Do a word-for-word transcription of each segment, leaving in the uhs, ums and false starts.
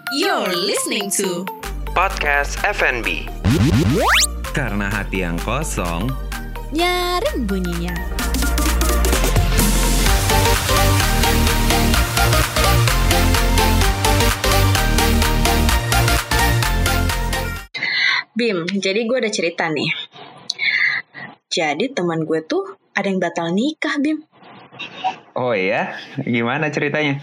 You're listening to Podcast F and B. Karena hati yang kosong Nyaring bunyinya. Bim, jadi gue ada cerita nih. Jadi teman gue tuh ada yang batal nikah, Bim. Oh iya? Gimana ceritanya?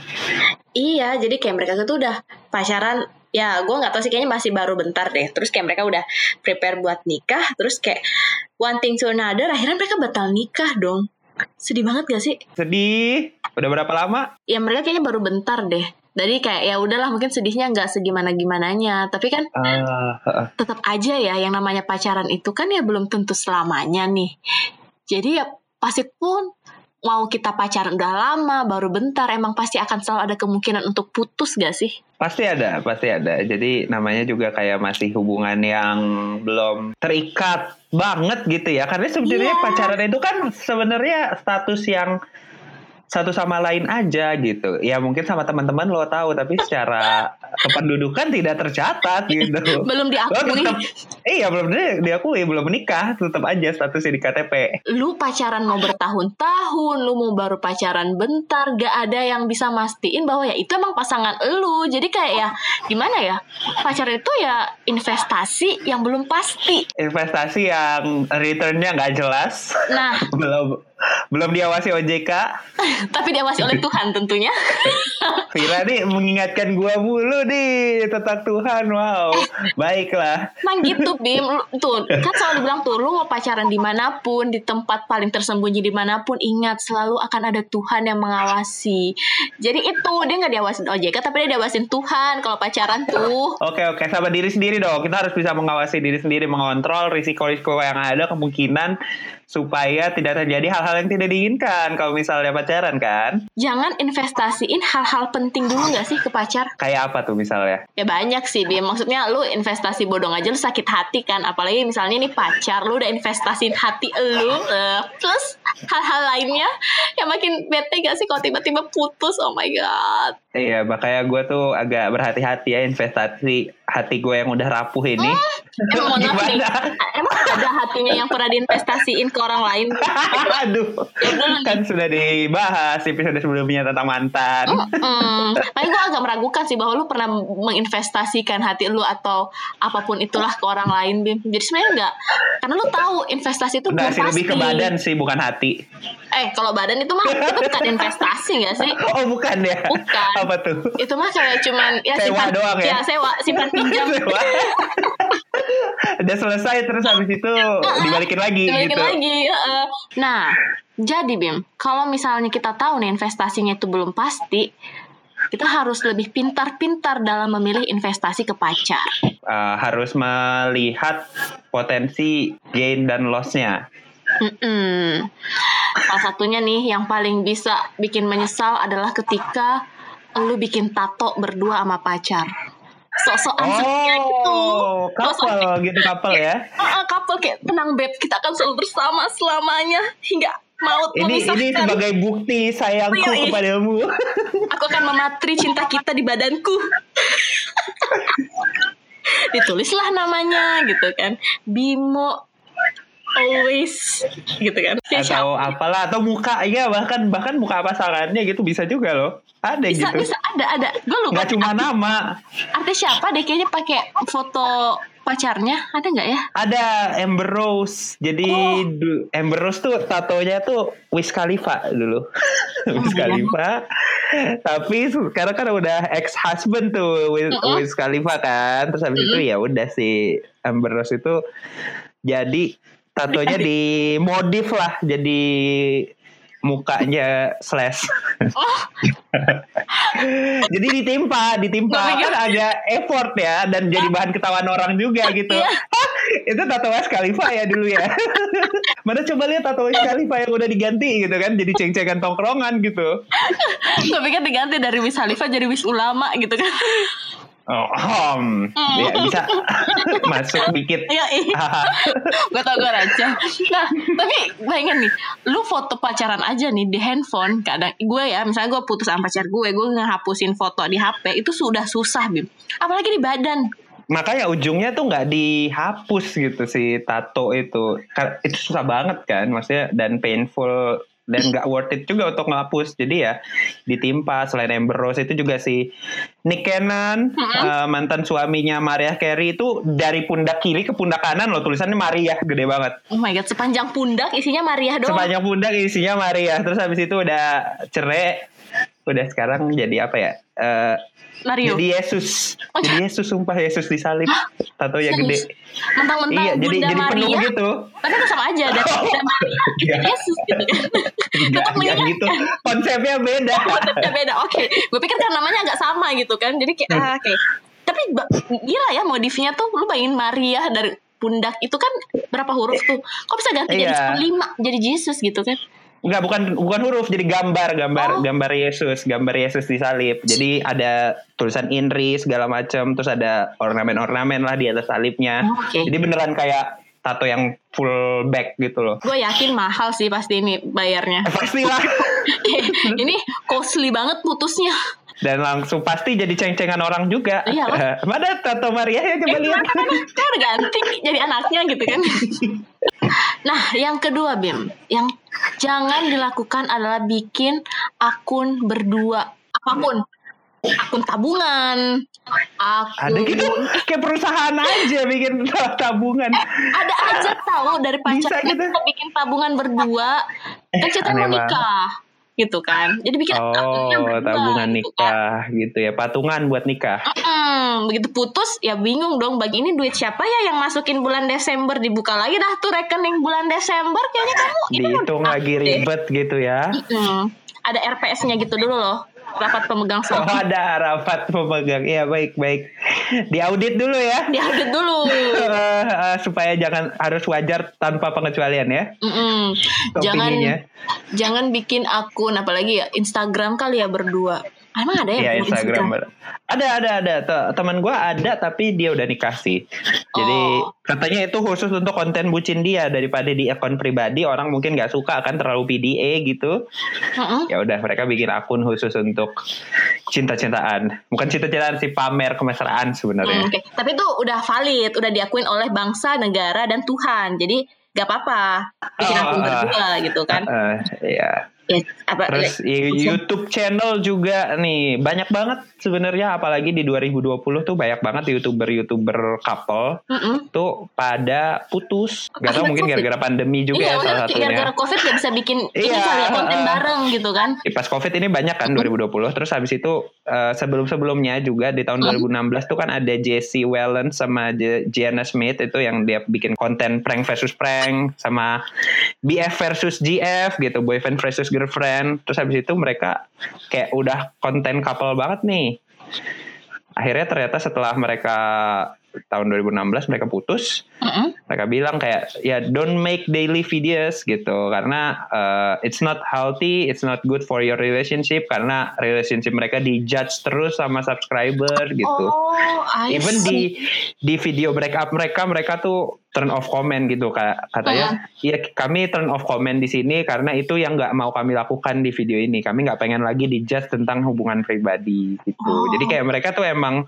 Iya, jadi kayak mereka tuh udah pacaran. Ya, gue gak tahu sih, kayaknya masih baru bentar deh. Terus kayak mereka udah prepare buat nikah. Terus kayak one thing to another, akhirnya mereka batal nikah dong. Sedih banget gak sih? Sedih? Udah berapa lama? Ya mereka kayaknya baru bentar deh. Jadi kayak ya udahlah, mungkin sedihnya nggak segimana gimananya, tapi kan uh, uh. tetap aja ya yang namanya pacaran itu kan ya belum tentu selamanya nih. Jadi ya pasti pun mau kita pacaran udah lama, baru bentar, emang pasti akan selalu ada kemungkinan untuk putus gak sih? Pasti ada, pasti ada. Jadi namanya juga kayak masih hubungan yang belum terikat banget gitu ya. Karena sebenarnya yeah. pacaran itu kan sebenarnya status yang satu sama lain aja gitu. Ya mungkin sama teman-teman lo tahu, tapi secara kependudukan tidak tercatat gitu. Belum diakui. Tetap, iya belum diakui, belum menikah, tetap aja statusnya di K T P. Lu pacaran mau bertahun-tahun, lu mau baru pacaran bentar, gak ada yang bisa mastiin bahwa ya itu emang pasangan lu. Jadi kayak ya gimana ya, pacaran itu ya investasi yang belum pasti. Investasi yang returnnya gak jelas. Nah belum belum diawasi O J K. Tapi diawasi oleh Tuhan tentunya. Vira nih mengingatkan gua mulu nih tentang Tuhan. Wow, baiklah. Emang gitu Bim. Tuh kan selalu dibilang tuh, lu mau pacaran dimanapun, di tempat paling tersembunyi dimanapun, ingat selalu akan ada Tuhan yang mengawasi. Jadi itu dia gak diawasin O J K, tapi dia diawasin Tuhan kalau pacaran tuh. Oke oke, sama diri sendiri dong. Kita harus bisa mengawasi diri sendiri, mengontrol risiko-risiko yang ada, kemungkinan, supaya tidak terjadi hal-hal yang tidak diinginkan kalau misalnya pacaran kan. Jangan investasiin hal-hal penting dulu gak sih ke pacar? Kayak apa tuh misalnya? Ya banyak sih Bim. Maksudnya lu investasi bodong aja lu sakit hati kan. Apalagi misalnya nih pacar, lu udah investasiin hati lu, uh, plus hal-hal lainnya yang makin bete gak sih kalau tiba-tiba putus. Oh my god. Iya, makanya gue tuh agak berhati-hati ya investasi hati gue yang udah rapuh ini. Hmm, emang mau nih, emang ada hatinya yang pernah diinvestasiin ke orang lain? Aduh, kan sudah dibahas episode sebelumnya tentang mantan. Mm-mm. Makanya gue agak meragukan sih bahwa lu pernah menginvestasikan hati lu atau apapun itulah ke orang lain, Bim. Jadi sebenarnya enggak, karena lu tahu investasi itu belum pasti. Lebih ke badan sih, bukan hati. Eh, kalau badan itu mah itu bukan investasi gak sih? Oh bukan ya? Bukan. Apa tuh? Itu mah kayak cuman ya sewa simpan doang ya? Ya sewa, simpan pinjam. Udah selesai terus habis itu dibalikin lagi dibalikin gitu. lagi. Uh, nah, jadi Bim, kalau misalnya kita tahu nih investasinya itu belum pasti, kita harus lebih pintar-pintar dalam memilih investasi ke pacar. Uh, harus melihat potensi gain dan loss-nya. Mm-mm. Salah satunya nih yang paling bisa bikin menyesal adalah ketika lu bikin tato berdua sama pacar. Sok-sokan oh, setia gitu. Couple gitu, couple ya. Uh, couple kayak tenang beb, kita akan selalu bersama selamanya hingga maut ini, memisahkan. Ini sebagai bukti sayangku Yoi. kepadamu. Aku akan mematri cinta kita di badanku. Ditulislah namanya gitu kan, Bimo always gitu kan. Atau apalah, atau muka ya, bahkan bahkan muka pasangannya gitu bisa juga loh. Ada bisa, gitu. Bisa ada ada. Gue lupa. Gak cuma arti, nama. Artis siapa deh kayaknya pakai foto pacarnya, ada nggak ya? Ada Amber Rose. Jadi oh. du, Amber Rose tuh tatonya tuh Wiz Khalifa dulu. Wiz Khalifa. Tapi sekarang kan udah ex husband tuh Wiz, uh-uh. Wiz Khalifa kan. Terus habis uh-uh. itu ya udah si Amber Rose itu jadi tatonya dimodif lah jadi mukanya slash. Oh. Jadi ditimpa, ditimpa kan ada effort ya dan jadi bahan ketahuan orang juga gitu. Hah, itu tato Wiz Khalifa ya dulu ya. Mana coba lihat tato Wiz Khalifa yang udah diganti gitu kan, jadi ceng-cengan tongkrongan gitu. Gue pikir diganti dari Wiz Khalifa jadi Wiz Ulama gitu kan. Oh, um, ya bisa masuk dikit. Iya, iya. Gue tau gue receh. Nah, tapi bayangin nih, lu foto pacaran aja nih di handphone. Kadang gue ya, misalnya gue putus sama pacar gue, gue ngehapusin foto di H P itu sudah susah, Bim. Apalagi di badan. Makanya ujungnya tuh nggak dihapus gitu si tato itu. Itu susah banget kan, maksudnya, dan painful. Dan gak worth it juga untuk ngapus. Jadi ya ditimpa. Selain Amber Rose itu juga si Nick Cannon, mm-hmm. uh, mantan suaminya Mariah Carey itu dari pundak kiri ke pundak kanan loh, tulisannya Maria, gede banget. Oh my god, sepanjang pundak isinya Maria doang. Sepanjang pundak isinya Maria. Terus habis itu udah cerai. Udah sekarang jadi apa ya, uh, Mario. Jadi Yesus. Oh, jadi Yesus, sumpah Yesus disalib. Tato yang gede. Mentang-mentang iya, Bunda jadi, Maria. Jadi penuh gitu. Tapi itu sama aja. Dan Bunda Maria. Yesus gitu. Enggak, enggak gitu. Konsepnya beda. Konsepnya beda. Oke. Okay. Gue pikir kan namanya agak sama gitu kan. Jadi kayak, ah, oke. Okay. Tapi gila ya modifnya tuh. Lu bayangin Maria dari pundak itu kan berapa huruf tuh. Kok bisa ganti iya. jadi lima. Jadi Yesus gitu kan. Enggak, bukan bukan huruf, jadi gambar, gambar, oh. gambar Yesus, gambar Yesus disalib. Jadi ada tulisan Inri segala macam, terus ada ornamen-ornamen lah di atas salibnya. Oh, okay. Jadi beneran kayak tato yang full back gitu loh. Gue yakin mahal sih pasti ini bayarnya. Pastilah. Ini costly banget putusnya. Dan langsung pasti jadi ceng-cengan orang juga. Iya loh. Mana tato Maria ya, coba eh, lihat. Kan udah ganti jadi anaknya gitu kan. Nah, yang kedua Bim, yang jangan dilakukan adalah bikin akun berdua. Apapun. Akun tabungan. Akun... Ada gitu, kayak perusahaan aja bikin tabungan. Eh, ada aja tahu dari pacar gitu. Kita bikin tabungan berdua. Kan kita mau nikah. Gitu kan. Jadi bikin oh, berdua, tabungan gitu nikah kan. Gitu ya, patungan buat nikah. Mm-mm. Begitu putus ya bingung dong, bagi ini duit siapa ya yang masukin bulan Desember, dibuka lagi dah tuh rekening bulan Desember, kayaknya kamu dihitung lagi ribet deh. Gitu ya. Mm-mm. Ada R P S-nya gitu dulu loh, rapat pemegang saham. Oh, ada rapat pemegang. Iya, baik baik. Diaudit dulu ya. Diaudit dulu. uh, uh, supaya jangan harus wajar tanpa pengecualian ya. Mm-mm. Jangan jangan bikin akun apalagi ya Instagram kali ya berdua. Emang ada ya? Iya, Instagram. Instagram. Ada ada ada. Teman gue ada tapi dia udah nikah sih. Jadi oh. katanya itu khusus untuk konten bucin dia, daripada di akun pribadi orang mungkin nggak suka kan terlalu P D A gitu. Uh-uh. Ya udah mereka bikin akun khusus untuk cinta-cintaan. Bukan cinta-cintaan sih, pamer kemesraan sebenarnya. Hmm, okay. Tapi itu udah valid, udah diakuin oleh bangsa, negara dan Tuhan. Jadi nggak apa-apa bikin akun oh, berdua uh, gitu kan? Uh, uh, iya. Ya, apa, terus ya, YouTube channel juga nih banyak banget sebenarnya, apalagi di dua ribu dua puluh tuh banyak banget youtuber-youtuber couple mm-hmm. tuh pada putus. Gak tau mungkin gara-gara pandemi juga iya, ya salah satunya. Gara-gara COVID gak bisa bikin iya, ini kali konten uh, bareng gitu kan. Pas COVID ini banyak kan dua ribu dua puluh. Terus habis itu uh, sebelum-sebelumnya juga di tahun dua ribu enam belas tuh kan ada Jesse Wellens sama Gianna Smith itu yang dia bikin konten prank versus prank, sama B F versus G F gitu, boyfriend versus girlfriend. Terus habis itu mereka kayak udah konten couple banget nih. Akhirnya ternyata setelah mereka tahun dua ribu enam belas mereka putus, uh-uh. mereka bilang kayak ya don't make daily videos gitu, karena uh, it's not healthy, it's not good for your relationship, karena relationship mereka dijudge terus sama subscriber gitu. Oh, even di di video break up mereka mereka tuh turn off comment gitu, kayak katanya uh-huh. ya kami turn off comment di sini karena itu yang nggak mau kami lakukan di video ini, kami nggak pengen lagi dijudge tentang hubungan pribadi gitu. Oh. Jadi kayak mereka tuh emang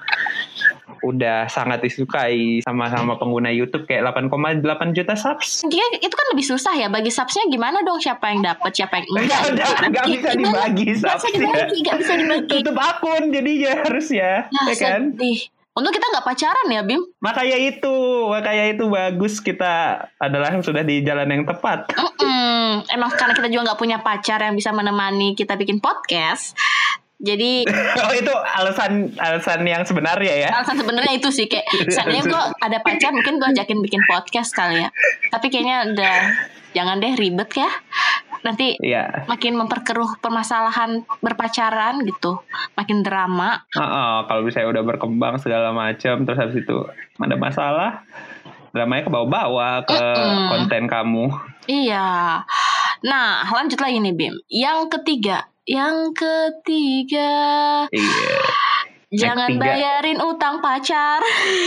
udah sangat disukai sama-sama pengguna YouTube, kayak delapan koma delapan juta subs. Jadi itu kan lebih susah ya bagi subsnya, gimana dong, siapa yang dapat siapa yang enggak? Udah nggak bisa dibagi subs. Nggak bisa dibagi, nggak bisa dibagi. Tutup akun jadinya harus ya, nah, ya kan? Sedih. Untuk kita nggak pacaran ya Bim? Makanya itu, makanya itu bagus kita adalah sudah di jalan yang tepat. Mm-mm. Emang karena kita juga nggak punya pacar yang bisa menemani kita bikin podcast. Jadi oh itu alasan alasan yang sebenarnya ya. Alasan sebenarnya itu sih, kayak seandainya gue ada pacar mungkin gue ajakin bikin podcast kali ya. Tapi kayaknya udah jangan deh, ribet ya. Nanti yeah. makin memperkeruh permasalahan berpacaran gitu, makin drama. Uh-uh, kalau misalnya udah berkembang segala macam, terus habis itu ada masalah, dramanya ke bawah-bawah ke Mm-mm. konten kamu. Iya. Nah lanjut lagi nih Bim. Yang ketiga. Yang ketiga, iya. Jangan tiga. bayarin utang pacar.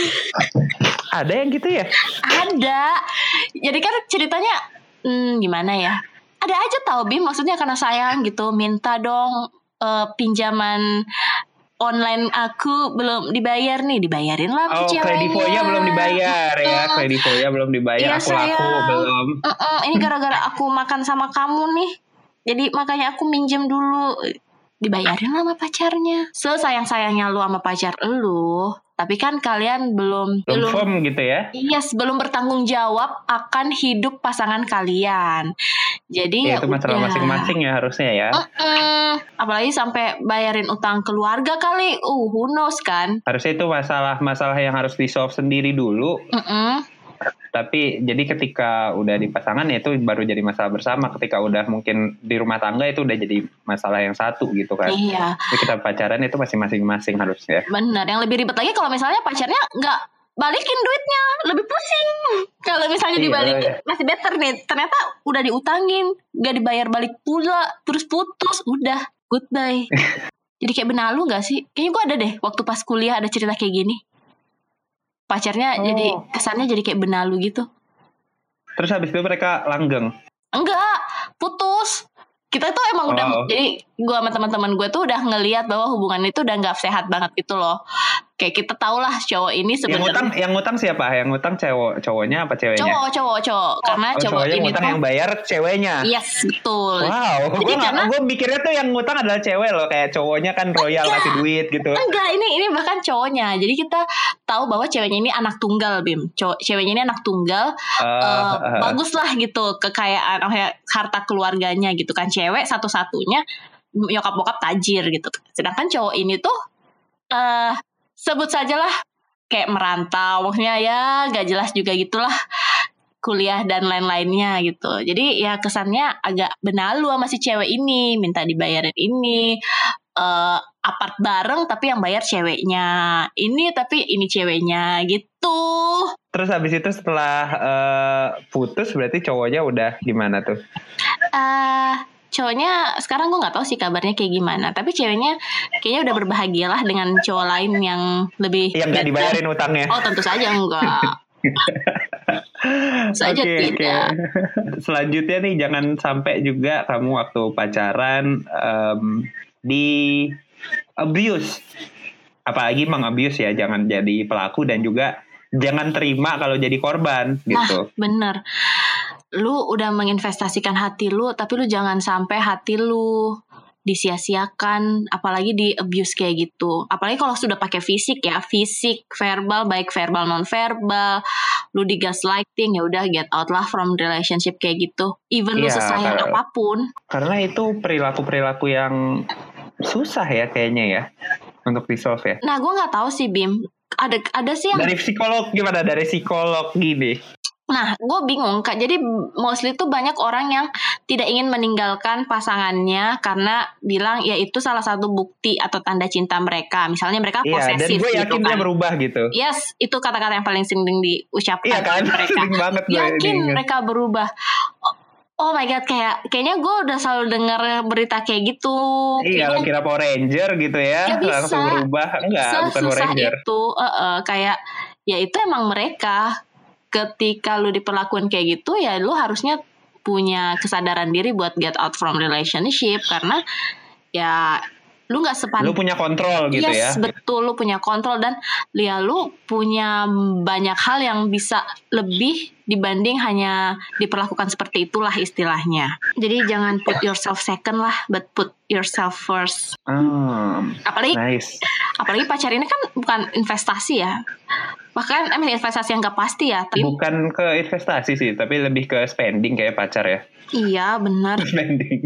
Ada yang gitu ya? Ada. Jadi kan ceritanya hmm, gimana ya? Ada aja tau Bim, maksudnya karena sayang gitu, minta dong uh, pinjaman online aku belum dibayar nih, dibayarin lah Oh, ceweknya. kredivonya belum dibayar ya, Hmm. kredivonya belum dibayar, Iya, aku laku sayang. belum. Mm-mm, ini gara-gara aku makan sama kamu nih, jadi makanya aku minjem dulu. Dibayarin lah sama pacarnya. Sesayang-sayangnya lu sama pacar lu, tapi kan kalian belum Belum firm gitu ya? Yes, belum bertanggung jawab akan hidup pasangan kalian. Jadi Ya, ya itu masalah udah. masing-masing ya harusnya ya. Mm-mm. Apalagi sampai bayarin utang keluarga kali. Uh, who knows kan? Harusnya itu masalah-masalah yang harus di-solve sendiri dulu. Mm-mm. Tapi jadi ketika udah di pasangan ya itu baru jadi masalah bersama. Ketika udah mungkin di rumah tangga itu udah jadi masalah yang satu gitu kan. Iya. Jadi kita pacaran itu masih masing-masing harusnya. Benar. Yang lebih ribet lagi kalau misalnya pacarnya nggak balikin duitnya, lebih pusing. Kalau misalnya Iya, dibalikin iya. masih better nih. Ternyata udah diutangin, nggak dibayar balik pula, terus putus, udah goodbye. Jadi kayak benalu nggak sih? Kayaknya gue ada deh waktu pas kuliah ada cerita kayak gini. Pacarnya Oh. jadi kesannya jadi kayak benalu gitu. Terus habis itu mereka langgeng. Enggak, putus. Kita tuh emang udah, Oh. jadi gue sama teman-teman gue tuh udah ngelihat bahwa hubungan itu udah nggak sehat banget gitu loh. Kayak kita tau lah cowok ini Yang sebenarnya ngutang, yang ngutang siapa? Yang ngutang cowok, cowoknya apa ceweknya? cowok, cowok, cowok. Karena Oh, cowok cowoknya ini ngutang tuh, yang bayar ceweknya. yes betul. Wow, Jadi gue karena gue mikirnya tuh yang ngutang adalah cewek loh, kayak cowoknya kan royal Enggak. kasih duit gitu. Enggak, ini ini bahkan cowoknya. Jadi kita tahu bahwa ceweknya ini anak tunggal, Bim. Cowok, ceweknya ini anak tunggal. Uh, eh, uh, bagus lah gitu kekayaan, oh ya, harta keluarganya gitu kan. Cewek satu-satunya nyokap bokap tajir gitu. Sedangkan cowok ini tuh eh sebut sajalah kayak merantau, maksudnya ya gak jelas juga gitulah, kuliah dan lain-lainnya gitu. Jadi ya kesannya agak benalu sama si cewek ini, minta dibayarin ini, uh, apart bareng tapi yang bayar ceweknya, ini tapi ini ceweknya gitu. Terus habis itu setelah uh, putus berarti cowoknya udah gimana tuh? Uh, cowoknya sekarang gue nggak tahu sih kabarnya kayak gimana, tapi ceweknya kayaknya udah berbahagialah dengan cowok lain yang lebih Yang gak dibayarin utangnya? Oh tentu saja enggak. Saja Oke, tidak. oke. Selanjutnya nih jangan sampai juga kamu waktu pacaran um, di abuse. Apalagi mengabuse ya, jangan jadi pelaku dan juga jangan terima kalau jadi korban gitu. Nah, bener. Lu udah menginvestasikan hati lu, tapi lu jangan sampai hati lu disia-siakan, apalagi di abuse kayak gitu. Apalagi kalau sudah pakai fisik ya, fisik, verbal, baik verbal non verbal, lu di gaslighting, ya udah get out lah from relationship kayak gitu. Even lu Iya, sesayang karena- apapun. Karena itu perilaku-perilaku yang susah ya kayaknya ya untuk di-solve ya. Nah, gue nggak tahu sih Bim. Ada ada sih yang Dari psikolog gimana? Dari psikolog gini. Nah, gue bingung Kak. Jadi mostly tuh banyak orang yang tidak ingin meninggalkan pasangannya karena bilang ya itu salah satu bukti atau tanda cinta mereka. Misalnya mereka Iya, dan posesif gue gitu yakin kan. dia berubah gitu. Yes, itu kata-kata yang paling sering diucapkan Iya kan? oleh mereka. Sering banget gue Yakin diingat. mereka berubah. Oh, oh my god, kayak kayaknya gue udah selalu dengar berita kayak gitu. Iya, lo Kayaknya kira Power Ranger gitu ya, Ya bisa. langsung berubah. Enggak, bukan Power sesusah Ranger. itu, uh, uh, kayak ya itu emang mereka. Ketika lu diperlakukan kayak gitu, ya lu harusnya punya kesadaran diri buat get out from relationship, karena ya lu nggak sepan. Lu punya kontrol gitu ya. Yes, betul, lu punya kontrol dan ya lu punya banyak hal yang bisa lebih dibanding hanya diperlakukan seperti itulah istilahnya. Jadi jangan put yourself second lah, but put yourself first. Hmm, Apalagi nice. apalagi pacar ini kan bukan investasi ya. Bahkan emang investasi yang gak pasti ya. Tapi Bukan ke investasi sih, tapi lebih ke spending kayak pacar ya. iya benar. Spending.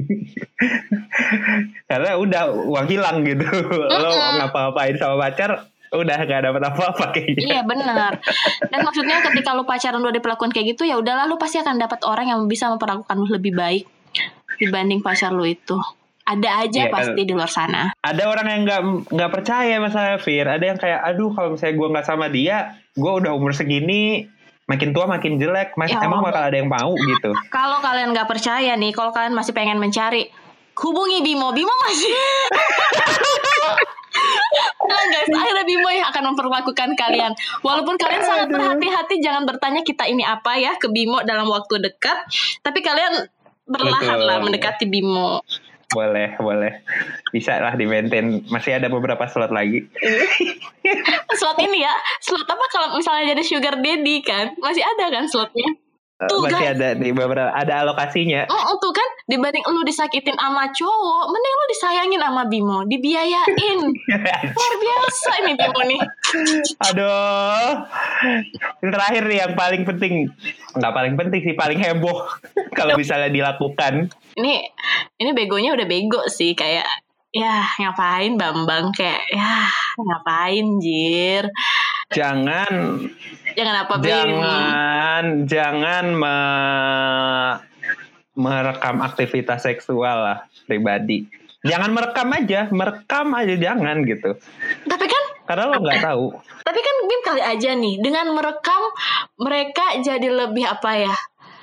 Karena udah uang hilang gitu. Lo ngapa-ngapain sama pacar, udah gak dapet apa-apa kayaknya. Iya benar. Dan maksudnya ketika lu pacaran udah diperlakukan kayak gitu, ya udahlah lu pasti akan dapat orang yang bisa memperlakukan lu lebih baik dibanding pacar lu itu. Ada aja Iya, pasti di luar sana. Ada orang yang nggak nggak percaya masalah Fir. Ada yang kayak, aduh kalau misalnya gue nggak sama dia, gue udah umur segini, makin tua makin jelek. Mas, Ya emang Allah. bakal ada yang mau gitu? Kalau kalian nggak percaya nih, kalau kalian masih pengen mencari, hubungi Bimo. Bimo masih Itulah guys, akhirnya Bimo yang akan memperlakukan kalian. Walaupun kalian sangat berhati-hati jangan bertanya kita ini apa ya ke Bimo dalam waktu dekat, tapi kalian berlahanlah mendekati Bimo. Boleh, boleh. Bisa lah di-maintain. Masih ada beberapa slot lagi. Slot ini ya, slot apa kalau misalnya jadi sugar daddy kan? Masih ada kan slotnya? Tuh, masih kan? ada di beberapa, ada alokasinya. Oh, tuh kan dibanding lu disakitin sama cowok, mending lu disayangin sama Bimo, dibiayain. Luar biasa ini Bimo nih. Aduh. Yang terakhir nih yang paling penting. Nggak paling penting sih, paling heboh kalau misalnya dilakukan. Ini ini begonya udah bego sih, kayak ya ngapain Bambang, kayak ya ngapain Jir. Jangan Jangan apa, Bim? Jangan Jangan me, merekam aktivitas seksual lah pribadi. Jangan merekam aja, merekam aja jangan gitu. Tapi kan karena lo nggak tahu. Tapi kan Bim kali aja nih dengan merekam mereka jadi lebih apa ya?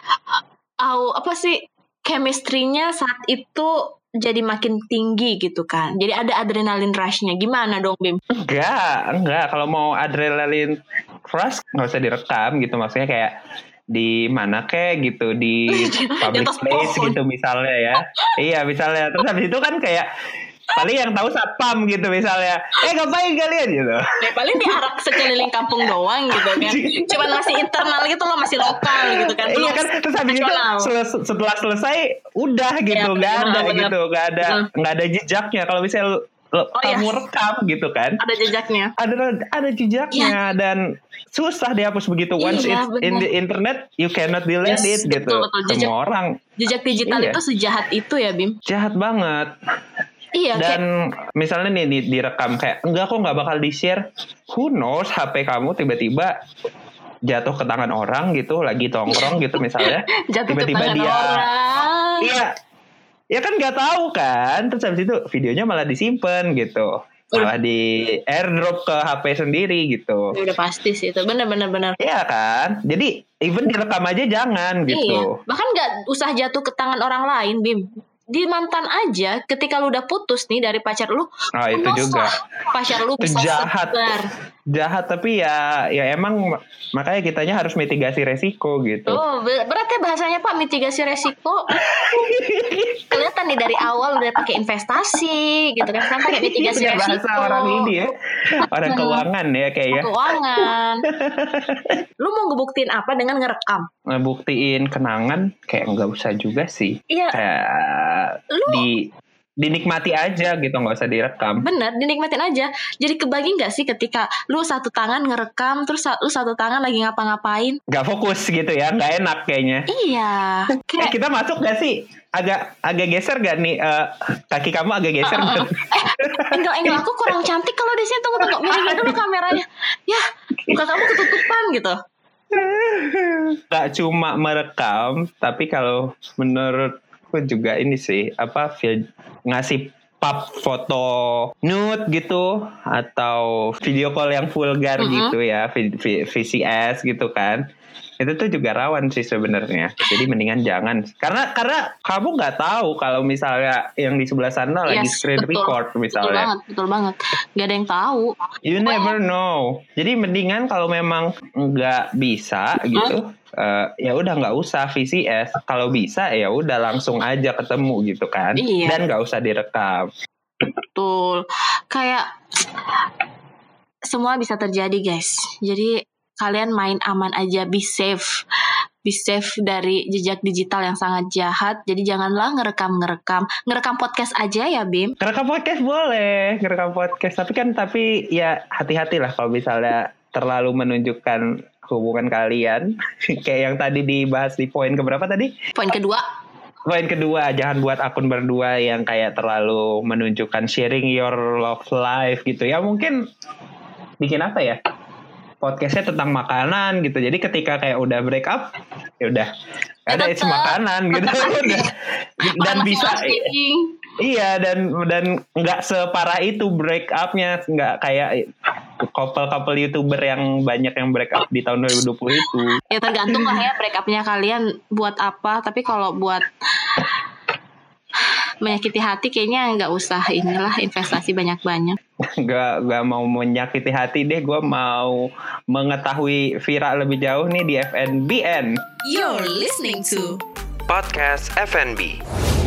Au apa sih chemistry-nya saat itu jadi makin tinggi gitu kan. Jadi ada adrenalin rush-nya. Gimana dong Bim? Enggak, enggak. Kalau mau adrenalin rush nggak usah direkam gitu. Maksudnya kayak di mana kek gitu, di public place gitu misalnya ya. Iya misalnya. Terus habis itu kan kayak paling yang tahu satpam gitu misalnya. Eh ngapain kalian gitu. Ya paling diarak sekeliling kampung doang gitu kan. Cuman masih internal gitu loh, masih lokal gitu kan. Iya kan, terus habis itu sel- setelah selesai udah gitu, nggak ya, ada bener. gitu, nggak ada nggak ada jejaknya. Kalau misalnya lo, oh, kamu ya. rekam gitu kan. Ada jejaknya. Ada ada jejaknya ya. Dan susah dihapus begitu. Once iya, it's bener. in the internet, you cannot delete yes, it gitu. Betul, betul. Jejak, semua orang. Jejak digital iya. itu sejahat itu ya Bim. Jahat banget. Iya, dan kayak, misalnya nih di, direkam kayak enggak kok nggak bakal di share. Who knows H P kamu tiba-tiba jatuh ke tangan orang gitu, lagi tongkrong gitu misalnya, jatuh tiba-tiba ke tangan dia, orang. iya, ya kan nggak tahu kan, terus habis itu videonya malah disimpan gitu, malah di airdrop ke H P sendiri gitu. Udah pasti sih itu, benar-benar benar. Iya kan, jadi even direkam aja jangan gitu. Iya. Bahkan nggak usah jatuh ke tangan orang lain, Bim. Di mantan aja ketika lu udah putus nih dari pacar lu, oh, itu juga pacar lu bisa jahat sebar. jahat tapi ya ya emang makanya kitanya harus mitigasi resiko gitu. Oh berarti bahasanya Pak mitigasi resiko. Kelihatan nih dari awal udah pakai investasi gitu kan, sekarang pakai mitigasi resiko. Bahasa orang ini ya, orang keuangan ya kayaknya. Keuangan. Lu mau ngebuktiin apa dengan ngerekam? Ngebuktiin kenangan kayak nggak usah juga sih. Iya. Kayak lu di dinikmati aja gitu, nggak usah direkam. Bener, dinikmatin aja. Jadi kebagi nggak sih ketika lu satu tangan ngerekam, terus lu satu tangan lagi ngapa-ngapain? Nggak fokus gitu ya, nggak enak kayaknya. Iya. Eh, Kayak... kita masuk nggak sih? Agak agak geser gak nih uh, kaki kamu agak geser? Uh, uh, uh. Eh, angle-angle aku kurang cantik kalau di sini. Tunggu tunggu, miringin dulu kameranya. Ya, muka kamu ketutupan gitu. Gak cuma merekam, tapi kalau menurut aku juga ini sih apa feel, ngasih pub foto nude gitu atau video call yang vulgar mm-hmm. gitu ya, v, v, V C S gitu kan, itu tuh juga rawan sih sebenarnya. Jadi mendingan jangan, karena karena kamu nggak tahu kalau misalnya yang di sebelah sana yes, lagi screen betul. record misalnya. Betul banget, betul banget. Gak ada yang tahu. You never know. Jadi mendingan kalau memang nggak bisa gitu. Uh, ya udah nggak usah V C S. Kalau bisa ya udah langsung aja ketemu gitu kan. Iya. Dan nggak usah direkam. Betul. Kayak semua bisa terjadi guys. Jadi kalian main aman aja, be safe. Be safe dari jejak digital yang sangat jahat. Jadi janganlah ngerekam-ngerekam. Ngerekam podcast aja ya Bim. Ngerekam podcast boleh, ngerekam podcast. Tapi kan tapi ya hati-hatilah kalau misalnya terlalu menunjukkan hubungan kalian. Kayak yang tadi dibahas di poin keberapa tadi? Poin kedua. Poin kedua, jangan buat akun berdua yang kayak terlalu menunjukkan sharing your love life gitu. Ya mungkin bikin apa ya? Podcastnya tentang makanan gitu. Jadi ketika kayak udah break up, ya udah ada isi makanan gitu. Dan bisa iya dan dan nggak separah itu break up-nya, nggak kayak couple-couple YouTuber yang banyak yang break up di tahun dua ribu dua puluh itu. Ya tergantung lah ya break up-nya kalian buat apa. Tapi kalau buat menyakiti hati kayaknya nggak usah inilah investasi banyak-banyak. Gak, gak mau menyakiti hati deh. Gue mau mengetahui Vira lebih jauh nih di F N B N. You're listening to Podcast F N B.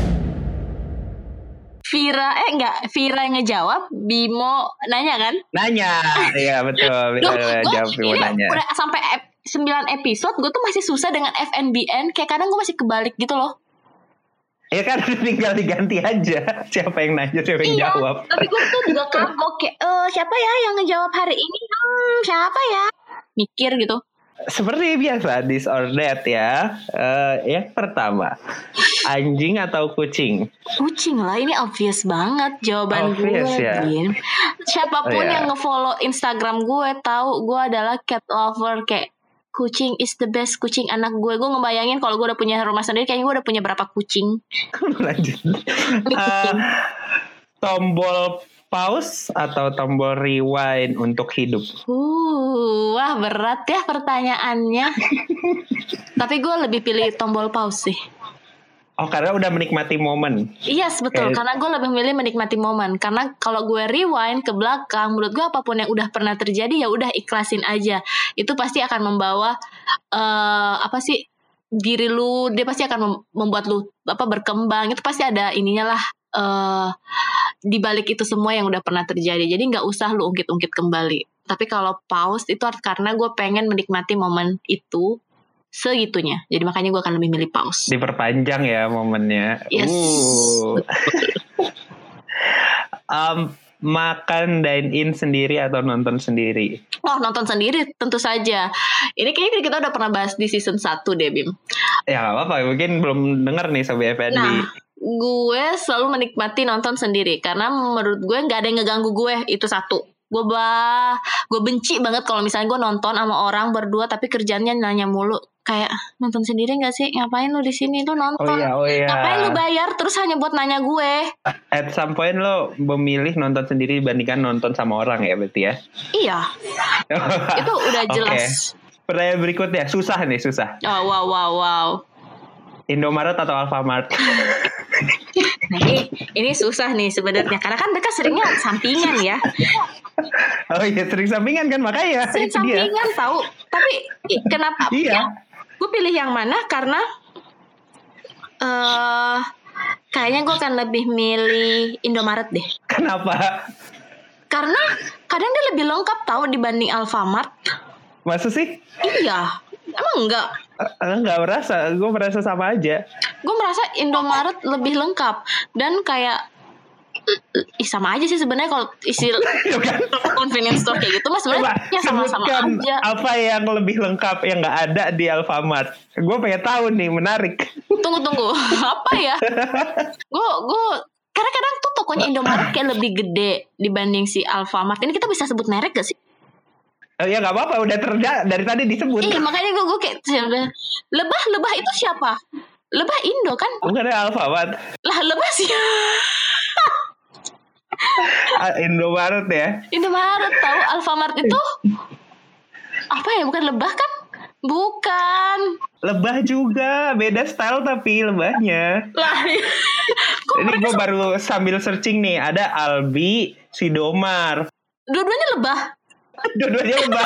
Vira, eh enggak, Vira yang ngejawab, Bimo nanya kan? Nanya, iya betul. Duh, Vira gue jawab Bimo ini nanya. udah sampai ep- sembilan episode, gue tuh masih susah dengan F N B N. Kayak kadang gue masih kebalik gitu loh. Ya kan tinggal diganti aja. Siapa yang nanya, siapa yang Iya, jawab. tapi gue tuh juga kapok kayak, eh siapa ya yang ngejawab hari ini? Hmm, siapa ya? Mikir gitu. Seperti biasa, this or that ya. Uh, yang pertama, anjing atau kucing? Kucing lah, ini obvious banget jawaban Obvious, gue. ya. Bin. Siapapun Oh, ya. yang ngefollow Instagram gue tahu gue adalah cat lover, kayak kucing is the best, kucing anak gue. Gue ngebayangin kalau gue udah punya rumah sendiri, kayaknya gue udah punya berapa kucing. Lanjut. Uh, tombol pause atau tombol rewind untuk hidup? Uh, wah berat ya pertanyaannya. Tapi gue lebih pilih tombol pause sih. Oh, karena udah menikmati momen. Yes, betul. Kayak- Karena gue lebih milih menikmati momen. Karena kalau gue rewind ke belakang, menurut gue apapun yang udah pernah terjadi ya udah ikhlasin aja. Itu pasti akan membawa uh, apa sih diri lu. Dia pasti akan mem- membuat lu apa berkembang. Itu pasti ada ininya lah. Uh, di balik itu semua yang udah pernah terjadi. Jadi nggak usah lu ungkit-ungkit kembali. Tapi kalau pause itu karena gue pengen menikmati momen itu segitunya. Jadi makanya gue akan lebih milih pause. Diperpanjang ya momennya. Yes. Uh. um, makan dine in sendiri atau nonton sendiri? Oh, nonton sendiri tentu saja. Ini kayaknya kita udah pernah bahas di season satu deh, Bim. Ya nggak apa-apa. Mungkin belum denger nih Sobat F N B. Nah, gue selalu menikmati nonton sendiri karena menurut gue nggak ada yang ngeganggu gue. Itu satu. Gue bah, gue benci banget kalau misalnya gue nonton sama orang berdua tapi kerjaannya nanya mulu. Kayak nonton sendiri nggak sih? Ngapain lu di sini? Lu nonton? Oh iya, oh iya. Ngapain lu bayar terus hanya buat nanya gue? At some point lo memilih nonton sendiri dibandingkan nonton sama orang ya berarti ya? Iya, itu udah jelas. Oke. Pertanyaan berikutnya susah nih susah. Oh wow wow wow. Indomaret atau Alfamart? Nah, ini, ini susah nih sebenarnya karena kan mereka seringnya sampingan ya. Oh iya sering sampingan kan makanya. Sering itu dia. sampingan tahu. Tapi i- kenapa? Iya. Ya, gue pilih yang mana karena eh kayaknya gue akan lebih milih Indomaret deh. Kenapa? Karena kadang dia lebih lengkap tahu dibanding Alfamart. Masa sih? Iya, emang enggak. Enggak merasa, gue merasa sama aja. Gue merasa Indomaret lebih lengkap dan kayak ih sama aja sih sebenarnya kalau isi convenience store kayak gitu mas sebenarnya Coba ya sama-sama sebutkan aja. apa yang lebih lengkap yang nggak ada di Alfamart. Gue pengen tahu nih, menarik. Tunggu tunggu apa ya? Gue gue karena kadang tuh tokonya Indomaret kayak lebih gede dibanding si Alfamart. Ini kita bisa sebut merek gak sih? Oh, ya nggak apa-apa, udah terda dari tadi disebut. Iya makanya gue gue kayak lebah lebah itu siapa? Lebah Indo kan? Bukan ada Alfamart. Lah lebah sih. Ah, Indomaret ya. Indomaret tahu Alfamart itu apa ya? Bukan lebah kan? Bukan. Lebah juga, beda style tapi lebahnya. Lah. Kok Ini mereka gue baru sambil searching nih, ada Albi, Sidomar. dua-duanya lebah? Dua-duanya lebah.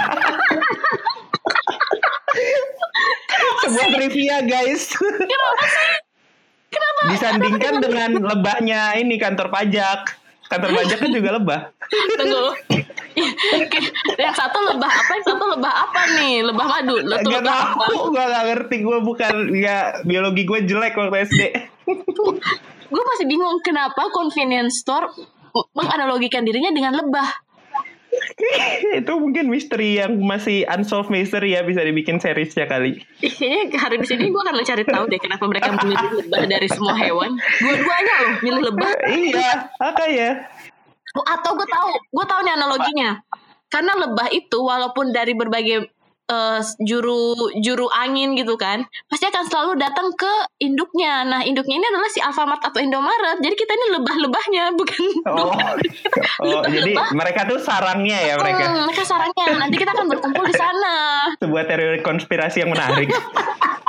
Sebuah trivia guys. Kenapa sih? Kenapa? Disandingkan dengan lebahnya ini kantor pajak. Kantor pajak kan juga lebah. Tunggu. Yang satu lebah apa? Yang satu lebah apa nih? Lebah madu. Lu tuh Gak lebah apa? tahu, gue gak ngerti. Gue bukan, gak, biologi gue jelek waktu S D. Gue masih bingung kenapa convenience store menganalogikan dirinya dengan lebah. Itu mungkin misteri yang masih unsolved mystery ya, bisa dibikin seriesnya kali. Kayaknya hari di sini gue akan mencari tahu deh kenapa mereka memilih lebah dari semua hewan. Dua-duanya loh milih lebah. Iya, apa ya? Oh, atau gue tahu, gue tahu nih analoginya. Karena lebah itu walaupun dari berbagai uh, juru juru angin gitu kan, pasti akan selalu datang ke induknya. Nah, induknya ini adalah si Alfamart atau Indomaret. Jadi kita ini lebah-lebahnya, bukan. Oh, oh jadi lebah. Mereka tuh sarangnya ya mereka. Hmm, mereka sarangnya. Nanti kita akan berkumpul di sana. Sebuah teori konspirasi yang menarik.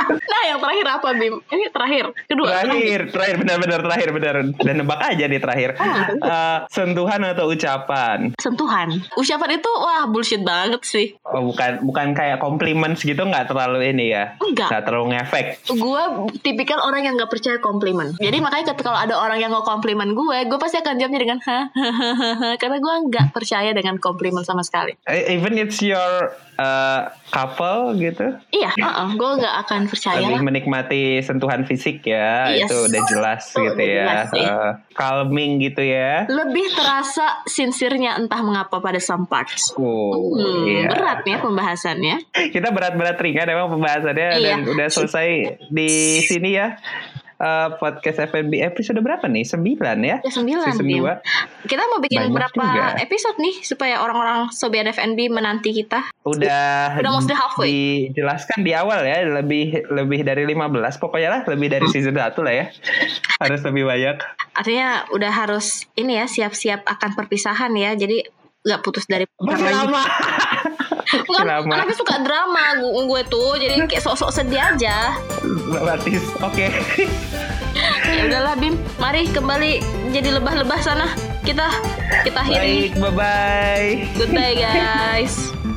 Nah yang terakhir apa Bim? Ini terakhir, kedua. Terakhir, terakhir benar-benar terakhir benar. Dan nebak aja nih terakhir. Uh, sentuhan atau ucapan? Sentuhan. Ucapan itu wah bullshit banget sih. Oh, bukan bukan kayak compliments gitu, nggak terlalu ini ya? Enggak. Nggak terlalu ngefek. Gue tipikal orang yang nggak percaya komplimen. Jadi makanya ketika kalau ada orang yang nggak komplimen gue, gue pasti akan jawabnya dengan hahaha, karena gue nggak percaya dengan komplimen sama sekali. Even it's your uh, couple gitu? Iya, uh-uh, gue nggak akan percaya. Lebih menikmati sentuhan fisik ya, yes. Itu udah jelas oh, gitu udah ya. Jelas, uh, calming gitu ya. Lebih terasa sincere-nya entah mengapa pada some parts. Oh, hmm, iya. Berat ya pembahasannya. Kita berat-berat ringan emang pembahasannya iya. Dan udah selesai di sini ya. Uh, podcast F and B episode berapa nih? sembilan ya? Ya sembilan. Kita mau bikin banyak berapa juga. Episode nih supaya orang-orang Sobat F and B menanti kita. Udah Udah mostly halfway. Dijelaskan di awal ya, lebih lebih dari lima belas pokoknya lah, lebih dari season satu lah ya. Harus lebih banyak. Artinya udah harus ini ya, siap-siap akan perpisahan ya. Jadi gak putus dari masih lama. Kan anaknya suka drama gue, gue tuh jadi kayak sok-sok sedih aja. Batis, oke. Okay. Ya udahlah Bim, mari kembali jadi lebah-lebah sana. Kita kita akhiri. Baik, bye bye. Goodbye guys.